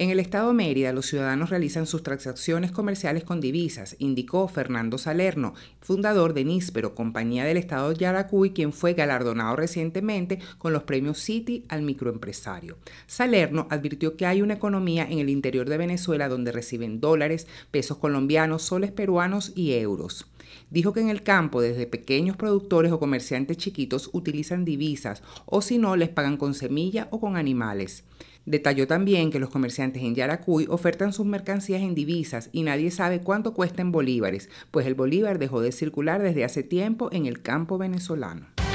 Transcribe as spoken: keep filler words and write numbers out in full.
En el estado Mérida, los ciudadanos realizan sus transacciones comerciales con divisas, indicó Fernando Salerno, fundador de Níspero, compañía del estado Yaracuy, quien fue galardonado recientemente con los premios Citi al microempresario. Salerno advirtió que hay una economía en el interior de Venezuela donde reciben dólares, pesos colombianos, soles peruanos y euros. Dijo que en el campo, desde pequeños productores o comerciantes chiquitos utilizan divisas o si no, les pagan con semilla o con animales. Detalló también que los comerciantes en Yaracuy ofertan sus mercancías en divisas y nadie sabe cuánto cuesta en bolívares, pues el bolívar dejó de circular desde hace tiempo en el campo venezolano.